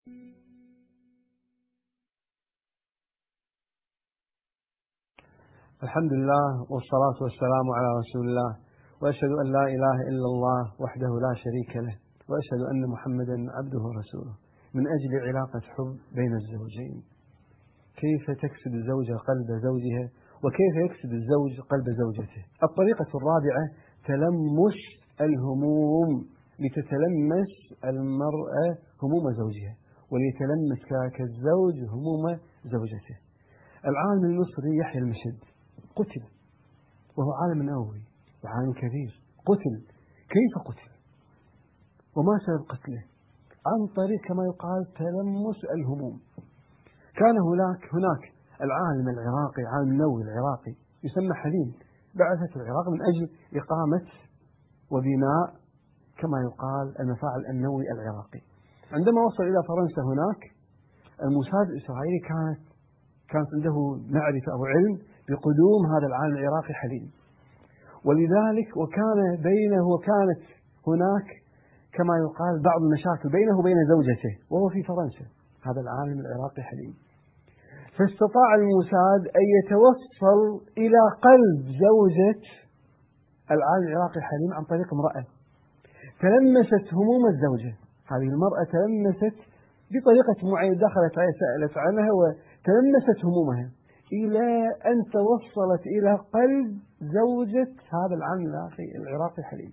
الحمد لله والصلاة والسلام على رسول الله، وأشهد أن لا إله إلا الله وحده لا شريك له، وأشهد أن محمدا عبده ورسوله. من أجل علاقة حب بين الزوجين، كيف تكسب الزوجة قلب زوجها، وكيف يكسب الزوج قلب زوجته. الطريقة الرابعة تلمس الهموم، لتتلمس المرأة هموم زوجها، وليتلمس كذلك الزوج هموم زوجته. العالم المصري يحيى المشد قتل، وهو عالم نووي وعالم كبير. قتل، كيف قتل؟ وما سبب قتله؟ عن طريق كما يقال تلمس الهموم. كان هناك العالم العراقي، عالم النووي العراقي يسمى حليم، بعثته العراق من أجل إقامة وبناء كما يقال المفاعل النووي العراقي. عندما وصل إلى فرنسا هناك الموساد الإسرائيلي كانت عنده معرفة أو علم بقدوم هذا العالم العراقي حليم، ولذلك وكانت هناك كما يقال بعض المشاكل بينه وبين زوجته وهو في فرنسا، هذا العالم العراقي حليم. فاستطاع الموساد أن يتوصل إلى قلب زوجة العالم العراقي حليم عن طريق امرأة تلمست هموم الزوجة. هذه المرأة تلمست بطريقة معينة، دخلت عليها سألت عنها وتلمست همومها إلى أن توصلت إلى قلب زوجة هذا العالم العراقي حليم.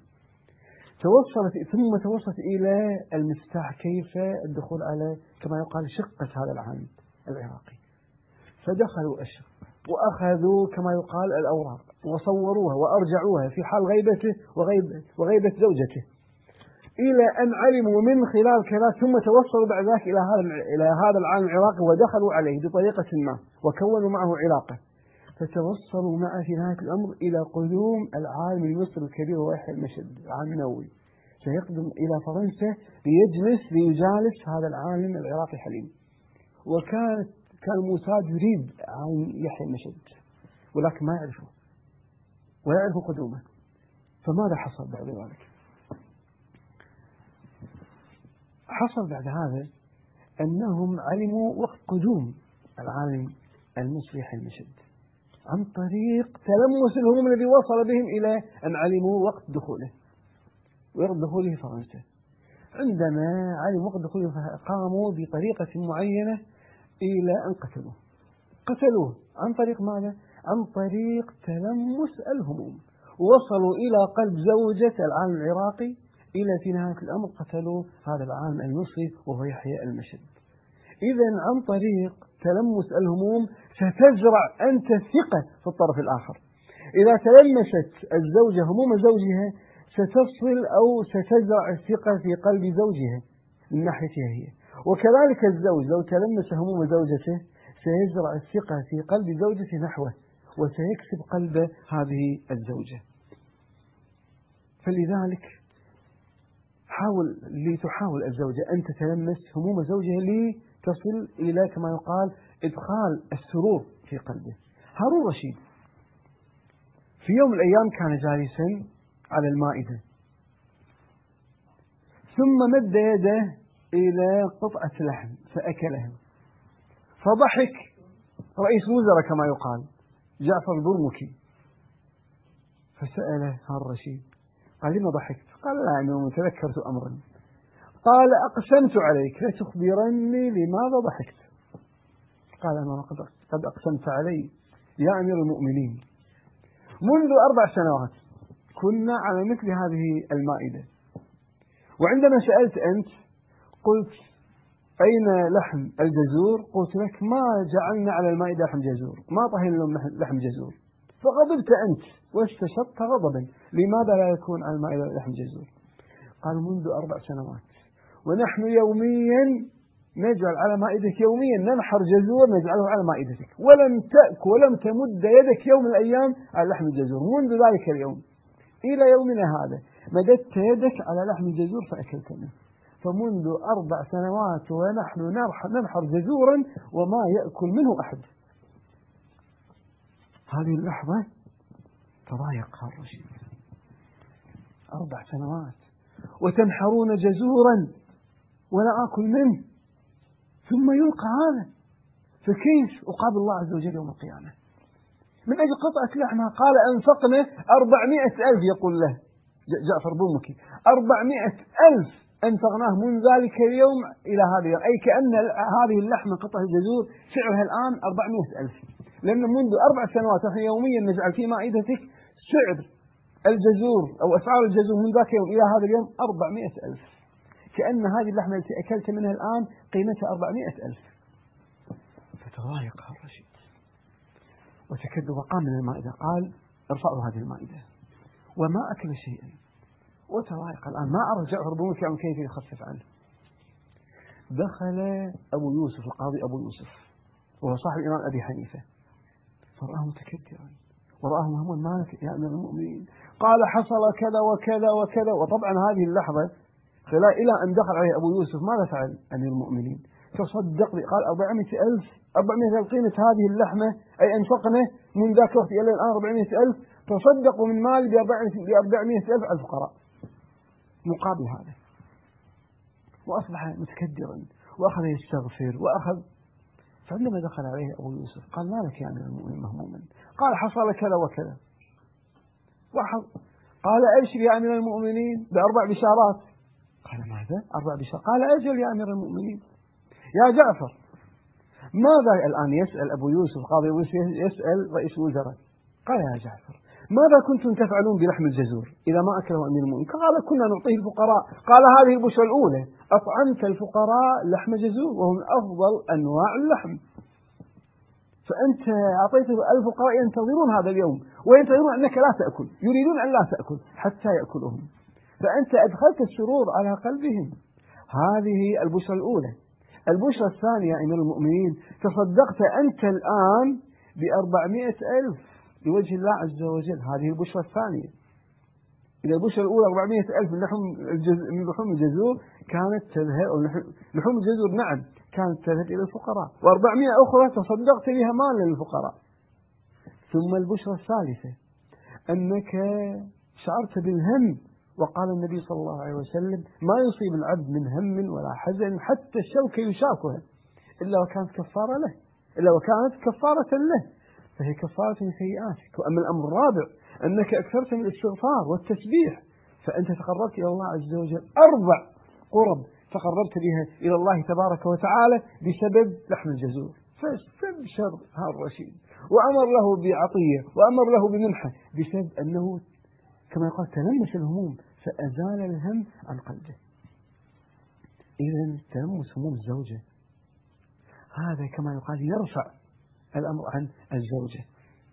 ثم توصلت إلى المفتاح، كيف الدخول على كما يقال شقة هذا العالم العراقي. فدخلوا الشقة وأخذوا كما يقال الأوراق وصوروها وأرجعوها في حال غيبته وغيبة زوجته، إلى أن علموا من خلال كذا، ثم توصلوا بعد ذلك إلى هذا العالم العراقي ودخلوا عليه بطريقة ما وكونوا معه علاقة، فتوصلوا معه في نهاية الأمر إلى قدوم العالم المصري الكبير ويحيى المشد، العالم النووي، سيقدم إلى فرنسا ليجالس هذا العالم العراقي حليم. كان موساد يريد عن يحيى المشد ولكن ما يعرفه ولا يعرف قدومه. فماذا حصل بعد ذلك؟ حصل بعد هذا أنهم علموا وقت قدوم العالم المصري يحيى المشد عن طريق تلمس الهموم الذي وصل بهم إلى أن علموا وقت دخوله فرنسا. عندما علموا وقت دخوله قاموا بطريقة معينة إلى أن قتلوه عن طريق ماذا؟ عن طريق تلمس الهموم. وصلوا إلى قلب زوجة العالم العراقي، إلى في نهاية الأمر قتلوا هذا العالم المصري وهو يحيى المشد. إذا عن طريق تلمس الهموم ستزرع أنت ثقة في الطرف الآخر. إذا تلمست الزوجة هموم زوجها ستصل أو ستزرع الثقة في قلب زوجها من ناحيتها هي، وكذلك الزوج لو تلمس هموم زوجته سيزرع الثقة في قلب زوجته نحوه وسيكسب قلب هذه الزوجة. فلذلك لتحاول الزوجة أن تتلمس هموم زوجها لتصل إلى كما يقال إدخال السرور في قلبه. هارون رشيد في يوم من الأيام كان جالسا على المائدة، ثم مد يده إلى قطعة لحم فأكلها، فضحك رئيس وزراء كما يقال جعفر البرمكي، فسأله هارون رشيد قال لما ضحكت؟ قال لا، أنه تذكرت أمرا. قال أقسمت عليك لتخبرني لماذا ضحكت. قال أنا قد أقسمت علي يا أمير المؤمنين، منذ 4 سنوات كنا على مثل هذه المائدة، وعندما سألت أنت قلت أين لحم الجزور؟ قلت لك ما جعلنا على المائدة لحم جزور، ما طهينا لهم لحم جزور، فغضبت أنت واستشرت غضبا، لماذا لا يكون على المائدة لحم جزور؟ قال منذ 4 سنوات ونحن يوميا نجعل على مائدتك، يوميا ننحر جزور نجعله على مائدتك، ولم تمد يدك يوم من الأيام على لحم الجزور. منذ ذلك اليوم إلى يومنا هذا مددت يدك على لحم الجزور فأكلت منه، فمنذ 4 سنوات ونحن ننحر جزورا وما يأكل منه أحد. هذه اللحظة تضايق هارون رشيد، 4 سنوات وتنحرون جزورا ولا آكل منه، ثم يلقى هذا، فكيف أقابل الله عز وجل يوم القيامة من أجل قطعة لحمها؟ قال أنفقنا 400,000، يقول له جعفر بومكي 400,000 أنفقناه من ذلك اليوم إلى هذا اليوم، أي كأن هذه اللحمة قطعة الجزور سعرها الآن 400,000، لأن منذ 4 سنوات نحن يوميا نجعل في مائدتك سعر الجزور أو أسعار الجزور من ذاك اليوم إلى هذا اليوم 400,000، كأن هذه اللحمة التي أكلت منها الآن قيمتها 400,000. فتضايق الرشيد وتكد وقام من المائدة، قال ارفعوا هذه المائدة، وما أكل شيئا، وتضايق الآن ما أرى جعفر بن موسى كيف يخفف عنه. دخل أبو يوسف القاضي أبو يوسف وهو صاحب الإمام أبي حنيفة، فرآه متكدرا ورآه مهما مالك يا أمير المؤمنين، قال حصل كذا وكذا وكذا. وطبعا هذه اللحظة إلى أن دخل عليه أبو يوسف ماذا فعل أمير المؤمنين؟ تصدق لي، قال 400,000 قيمة هذه اللحمة، أي أنفقنا من ذاك الوقت إلى الآن 400,000، تصدقوا من مال ب400,000 على الفقراء مقابل هذا. وأصبح متكدرا وأخذ يستغفر فعندما دخل عليه أبو يوسف قال ما لك يا أمير المؤمنين مهموما؟ قال حصل كذا وكذا. قال أبشر يا أمير المؤمنين ب4 بشارات. قال ماذا 4 بشارات؟ قال أجل يا أمير المؤمنين. يا جعفر ماذا الآن يسأل أبو يوسف قاضي أبو يوسف يسأل رئيس الوزراء، قال يا جعفر ماذا كنتم تفعلون بلحم الجزور إذا ما أكله أمير المؤمنين؟ قال كنا نعطيه الفقراء. قال هذه البشرى الأولى، أطعمت الفقراء لحم جزور وهم أفضل أنواع اللحم، فأنت أعطيت الفقراء ينتظرون هذا اليوم وينتظرون أنك لا تأكل، يريدون أن لا تأكل حتى يأكلهم، فأنت أدخلت السرور على قلبهم. هذه البشرى الأولى. البشرى الثانية أمير المؤمنين، تصدقت أنت الآن ب400,000 لوجه الله عز وجل، هذه البشرى الثانية. إذا البشرى الأولى 400,000 من لحوم الجزور كانت تذهب، أو لحوم الجزور نعم كانت تذهب إلى الفقراء، و400 أخرى تصدقت بها مالا للفقراء. ثم البشرى الثالثة أنك شعرت بالهم، وقال النبي صلى الله عليه وسلم ما يصيب العبد من هم ولا حزن حتى الشوكة يشاكها إلا وكانت كفارة له، إلا وكانت كفارة له، فهي كفارة لسيئاتك. وأما الأمر الرابع أنك أكثرت من الاستغفار والتسبيح، فأنت تقربت إلى الله عز وجل 4 قرب تقربت بها إلى الله تبارك وتعالى بسبب لحم الجزور. فاستبشر هذا الرشيد وأمر له بعطية وأمر له بمنحة بسبب أنه كما يقال تلمس الهموم فأزال الهم عن قلبه. إذن تلمس هموم الزوجة هذا كما يقال يرفع الأمر عن الزوجة.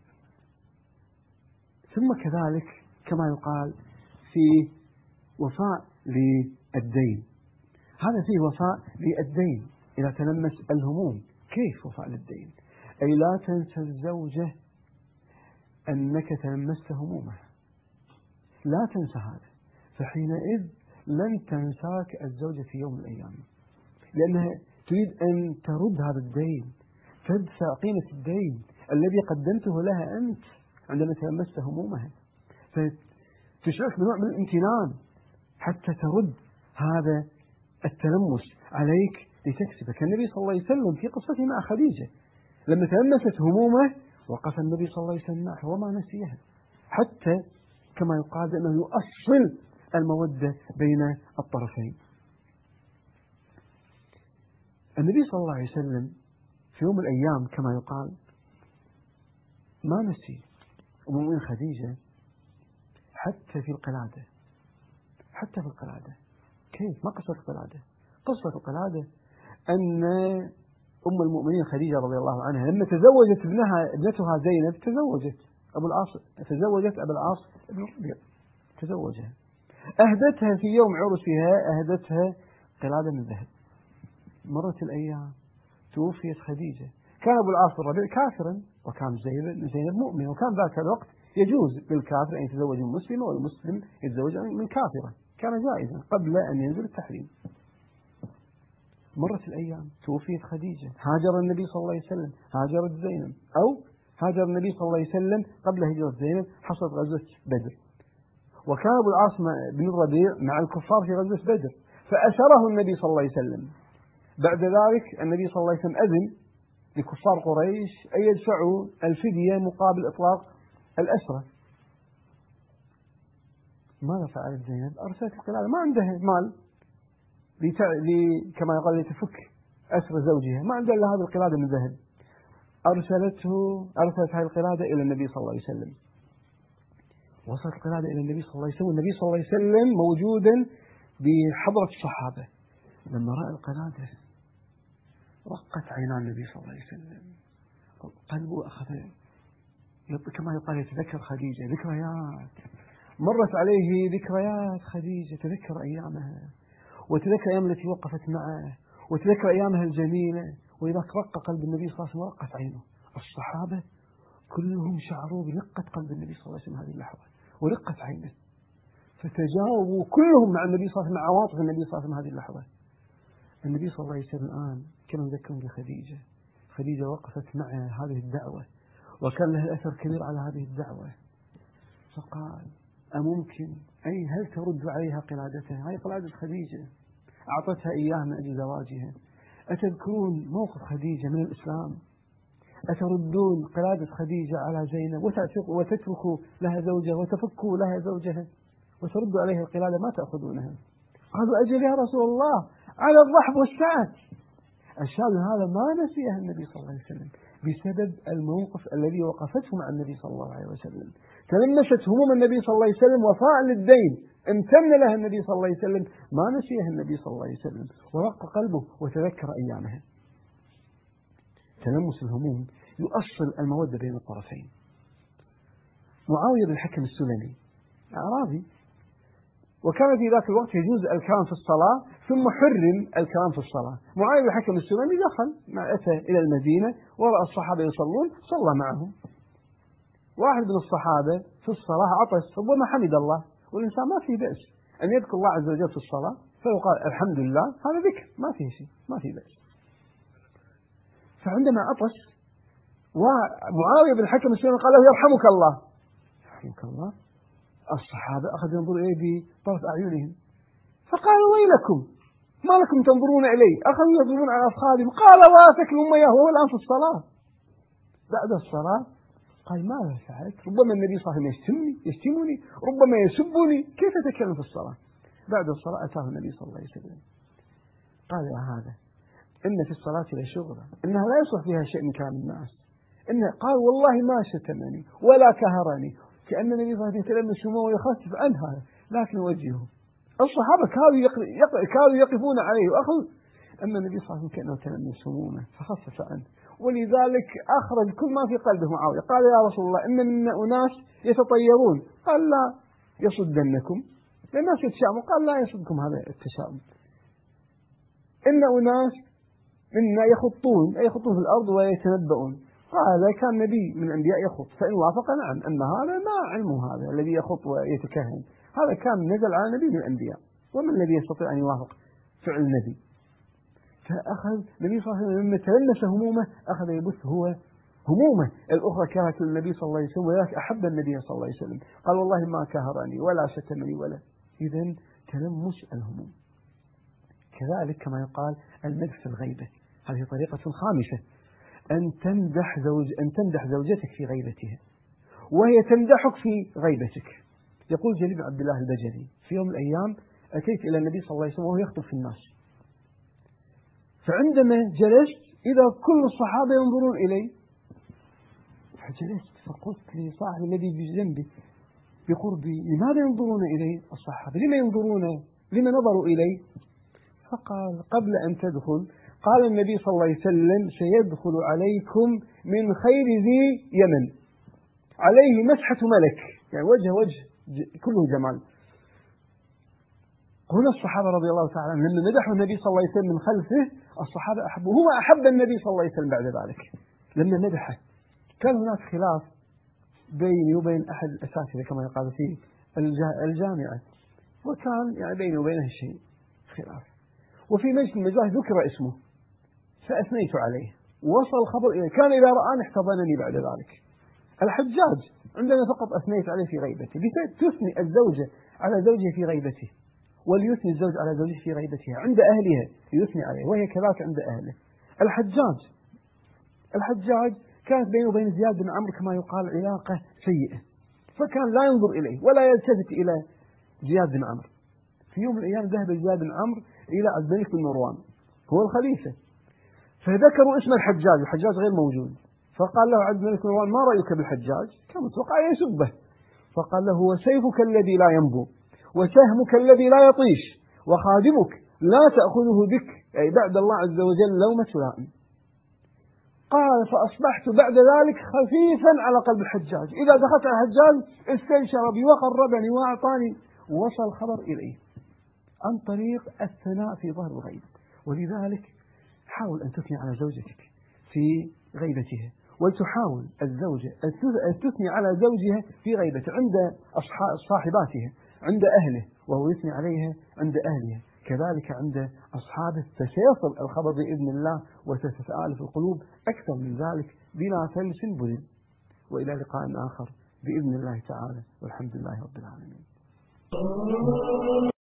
ثم كذلك كما يقال في وفاء للدين، هذا فيه وفاء للدين إذا تلمس الهموم. كيف وفاء للدين؟ أي لا تنسى الزوجة أنك تلمست همومها، لا تنسى هذا، فحينئذ لن تنساك الزوجة في يوم من الأيام، لأنها تريد أن ترد هذا الدين، تدفع قيمة الدين الذي قدمته لها أنت عندما تلمست همومها، فتشعرك بنوع من الامتنان حتى ترد هذا التلمس عليك لتكسبك. النبي صلى الله عليه وسلم في قصته مع خديجة لما تلمست همومه وقف النبي صلى الله عليه وسلم معه وما نسيها، حتى كما يقال أنه يؤصل المودة بين الطرفين. النبي صلى الله عليه وسلم في يوم من الأيام كما يقال ما نسي أم المؤمنين خديجة حتى في القلادة، حتى في القلادة. كيف؟ ما قصة القلادة؟ قصة القلادة أن أم المؤمنين خديجة رضي الله عنها لما تزوجت ابنتها زينب تزوجت أبا العاص بن الربيع، تزوجها، أهدتها في يوم عرسها أهدتها قلادة من ذهب. مرت الأيام توفيت خديجة، كان أبو العاص بن الربيع كافرا وكان زينب مؤمن، وكان ذاك الوقت يجوز للكافر أن يتزوج من مسلم والمسلم يتزوج من كافرة، كان جائزا قبل أن ينزل التحريم. مرت الأيام توفيت خديجة، هاجر النبي صلى الله عليه وسلم، هاجرت زينب، أو هاجر النبي صلى الله عليه وسلم قبل هجرة زينب، حصلت غزوة بدر، وكان أبو العاص بن الربيع مع الكفار في غزوة بدر، فأسره النبي صلى الله عليه وسلم بعد ذلك النبي صلى الله عليه وسلم أذن لكفار قريش أن يدفعوا الفدية مقابل إطلاق الأسرى. ماذا فعلت زينب؟ أرسلت القلادة، ما عندها مال كما يقال لتفك أسر زوجها، ما عندها إلا هذه القلادة من ذهب. أرسلت هذه القلادة إلى النبي صلى الله عليه وسلم. وصلت القلادة إلى النبي صلى الله عليه وسلم، والنبي صلى الله عليه وسلم موجودا بحضرة الصحابة. لما رأى القلادة رقت عينان النبي صلى الله عليه وسلم، قلبه أخذ كما يقال يتذكر خديجة، ذكريات مرت عليه، ذكريات خديجة، تذكر أيامها وتذكر أيام التي وقفت معه وتذكر أيامها الجميلة، وإذا رق قلب النبي صلى الله عليه وسلم ورقت عينه. الصحابة كلهم شعروا برقة قلب النبي صلى الله عليه وسلم هذه اللحظة ورقة عينه، فتجاوبوا كلهم مع النبي صلى الله عليه وسلم، مع عواطف النبي صلى الله عليه وسلم هذه اللحظة. النبي صلى الله عليه وسلم الآن كما يذكرون بخديجة، خديجة وقفت معه هذه الدعوة وكان لها أثر كبير على هذه الدعوة، فقال أممكن هل ترد عليها قلادتها؟ هاي قلادة خديجة أعطتها إياها من أجل زواجها. أتذكرون موقف خديجة من الإسلام؟ أتردون قلادة خديجة على زينب وتتركوا لها زوجها وتفكوا لها زوجها وتردوا عليها القلادة ما تأخذونها؟ قالوا أجل يا رسول الله، على الرحب والسعة. الشاهد هذا ما نسيه النبي صلى الله عليه وسلم بسبب الموقف الذي وقفته مع النبي صلى الله عليه وسلم. تلمست هموم النبي صلى الله عليه وسلم وفاء للدين امتن لها النبي صلى الله عليه وسلم، ما نسيها النبي صلى الله عليه وسلم ورق قلبه وتذكر أيامها. تلمس الهموم يؤصل المودة بين الطرفين. معاوية بن الحكم السلمي أعرابي، وكان في ذاك الوقت يجوز الكلام في الصلاة ثم حرم الكلام في الصلاة. معاوية بن الحكم السلمي أتى إلى المدينة ورأى الصحابة يصلون صلى معهم. واحد من الصحابة في الصلاة عطس، ربما حمد الله، والإنسان ما فيه بأس أن يذكر الله عز وجل في الصلاة، فيقال الحمد لله، هذا ذكر ما فيه شيء، ما فيه بأس. فعندما عطس ومعاوية بن الحكم السلمي قال له يرحمك الله، يرحمك الله، الصحابة أخذوا ينظروا إليه بطرف أعينهم، فقالوا ويلكم ما لكم تنظرون إلي؟ أخذوا يضربون على أفخاذهم. قال واتك أميه وهو الآن في الصلاة. بعد الصلاة قال ماذا فعلت؟ ربما النبي صلى الله عليه وسلم يشتمني، ربما يسبني، كيف أتكلم في الصلاة؟ بعد الصلاة أتاه النبي صلى الله عليه وسلم قال يا هذا إن في الصلاة لشغلة، إنها لا يصلح فيها شيء من كلام الناس. قال والله ما شتمني ولا كهرني، كأن النبي صلى الله عليه وسلم يتلمس همومه ويخفف عنها، لكن وجهه. الصحابة كانوا يقفون عليه وأخذ أما النبي صلى الله عليه وسلم كأنه تلمس همومه فخفف عنه، ولذلك أخرج كل ما في قلبه معاوية. قال يا رسول الله إن من أناس يتطيرون، قال لا يصدنكم، الناس يتشاؤمون، قال لا يصدكم هذا التشاؤم. إن أناس منا يخطون في الأرض ويتنبؤون، قال كان نبي من الأنبياء يخط، فإن وافق نعم، أما هذا ما علمه، هذا الذي يخط ويتكهن هذا كان نزل على نبي من الأنبياء، ومن الذي يستطيع أن يوافق فعل النبي؟ فأخذ النبي صلى الله عليه وسلم لما تلمس همومه أخذ يبث هو همومه الأخرى كانت للنبي صلى الله عليه وسلم، ولذلك أحب النبي صلى الله عليه وسلم، قال والله ما كهرني ولا شتمني ولا. إذن تلمس الهموم. كذلك كما يقال المدح في الغيبة، هذه طريقة خامسة، أن تمدح زوجتك في غيبتها وهي تمدحك في غيبتك. يقول جرير بن عبد الله البجلي في يوم من الأيام أتيت إلى النبي صلى الله عليه وسلم وهو يخطب في الناس، فعندما جلست إذا كل الصحابة ينظرون إلي، فجلست فقلت لصاحب الذي بجنبي بقربي لماذا ينظرون إلي الصحابة؟ لما نظروا إلي؟ فقال قبل أن تدخل قال النبي صلى الله عليه وسلم سيدخل عليكم من خير ذي يمن عليه مسحة ملك، يعني وجه كله جمال. هنا الصحابة رضي الله تعالى عنهم لما مدحوا النبي صلى الله عليه وسلم من خلفه الصحابة أحبوه، هو أحب النبي صلى الله عليه وسلم بعد ذلك لما مدحه. كان هناك خلاف بيني وبين أحد الأساتذة كما يقال في الجامعة، وكان يعني بيني وبينه شيء خلاف، وفي مجلس المجالس ذكر اسمه فأثنيت عليه، وصل الخبر إليه، كان إذا رآني احتضنني بعد ذلك. الحجاج عندما فقط أثنيت عليه في غيبته، تثني الزوجة على زوجها في غيبته، وليثني الزوج على زوجته في غيبتها عند أهلها، يثني عليه وهي كذلك عند أهله. الحجاج كانت بينه وبين زياد بن عمرو كما يقال علاقة سيئة، فكان لا ينظر إليه ولا يلتفت إلى زياد بن عمرو. في يوم من الأيام ذهب زياد بن عمرو إلى الملك بن مروان هو الخليفة، فذكروا اسم الحجاج غير موجود، فقال له عبد الملك بن مروان: ما رأيك بالحجاج؟ كان متوقع يسبه، فقال له: هو سيفك الذي لا ينبو، وسهمك الذي لا يطيش، وخادمك لا تأخذه بك، أي بعد الله عز وجل، لومة لائم. قال: فأصبحت بعد ذلك خفيفا على قلب الحجاج، إذا دخلت على الحجاج استنشر بي وقربني وأعطاني. وصل الخبر إليه عن طريق الثناء في ظهر الغيب. ولذلك حاول أن تثني على زوجتك في غيبتها، وتحاول الزوجة أن تثني على زوجها في غيبته عند صاحباتها، عند أهله، وهو يثني عليها عند أهلها، كذلك عند أصحابه، فسيصل الخبر بإذن الله وستتآلف القلوب أكثر من ذلك بلا فلس بذل. وإلى لقاء آخر بإذن الله تعالى، والحمد لله رب العالمين.